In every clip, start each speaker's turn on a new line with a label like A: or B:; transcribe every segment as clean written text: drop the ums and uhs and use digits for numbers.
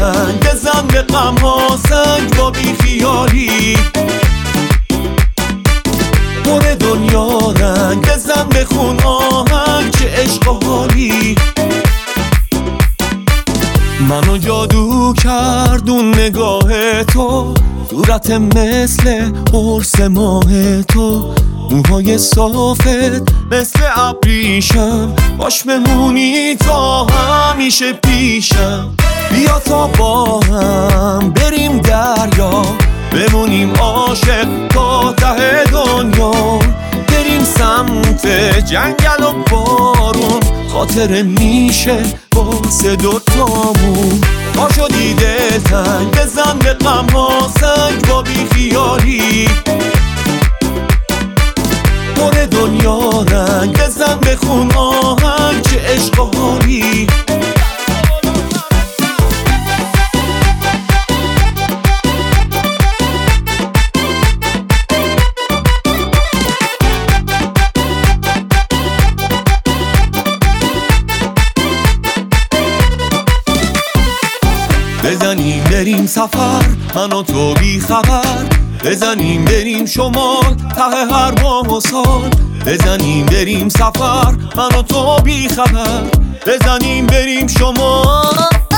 A: رنگ بزن به غم ها سنگ با بیخیالی. پر دنیا رنگ بزن به خون آهنگ چه عشق و حالی. منو جادو کرد اون نگاه تو، صورت مثل قرص ماه تو، موهای صافت مثل ابریشم، باش بمونی تا همیشه پیشم. بیا تا با هم بریم دریا، بمونیم عاشق تا ته دنیا. بریم سمت جنگل و بارون، خاطره میشه واسه دوتامون. پاشو دیده تنگ بزن به غم ها سنگ با بیخیالی. پر دنیا رنگ بزن به خون آهنگ چه عشق و حالی. بزنیم بریم سفر من و تو بی خبر، بزنیم بریم شمال ته هر ماه و سال. بزنیم بریم سفر من و تو بی خبر، بزنیم بریم شمال.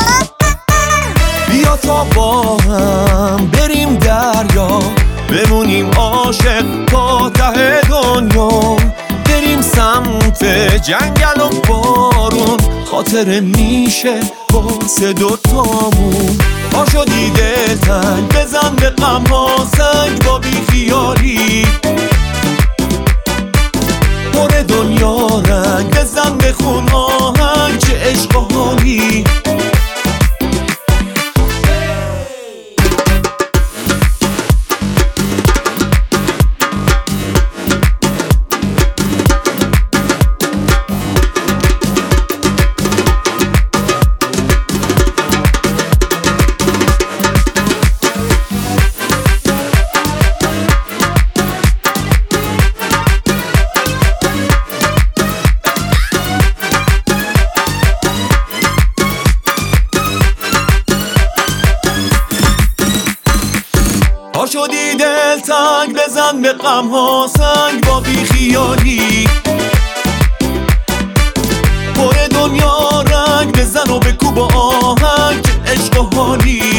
A: بیا تا با هم بریم دریا، بمونیم عاشق تا ته دنیا. بریم سمت جنگل و بارون، خاطره میشه واسه دوتامون. پاشو دیده تنگ بزن به غم ها سنگ با بیخیالی. پر دنیا رنگ بزن به خون آهنگ چه عشق و حالی. پاشدی دل تنگ بزن به غم ها سنگ با بیخیالی. پر دنیا رنگ بزن و بکوب آهنگ عشق و حالی.